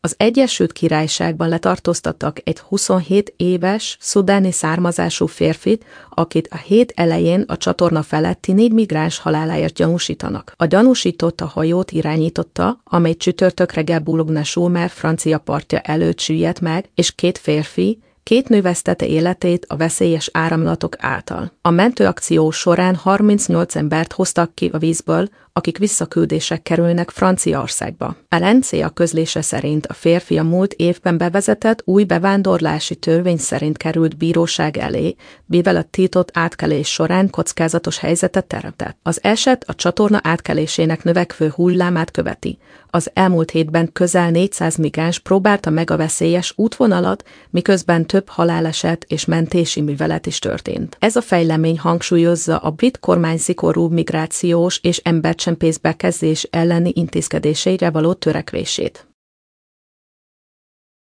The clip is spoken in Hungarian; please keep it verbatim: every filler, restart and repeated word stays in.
Az Egyesült Királyságban letartóztattak egy huszonhét éves, szudáni származású férfit, akit a hét elején a csatorna feletti négy migráns haláláért gyanúsítanak. A gyanúsított a hajót irányította, amely csütörtök reggel Boulogne-sur-Mer francia partja előtt süllyedt meg, és két férfi, két nő vesztette életét a veszélyes áramlatok által. A mentőakció során harmincnyolc embert hoztak ki a vízből, akik visszaküldések kerülnek Franciaországba. A Lancea közlése szerint a férfi a múlt évben bevezetett új bevándorlási törvény szerint került bíróság elé, mivel a tiltott átkelés során kockázatos helyzetet teremtett. Az eset a csatorna átkelésének növekvő hullámát követi. Az elmúlt hétben közel négyszáz migráns próbálta meg a veszélyes útvonalat, miközben több haláleset és mentési művelet is történt. Ez a fejlemény hangsúlyozza a brit kormány szigorú migrációs és embercsempész bekezdés elleni intézkedéseire való törekvését.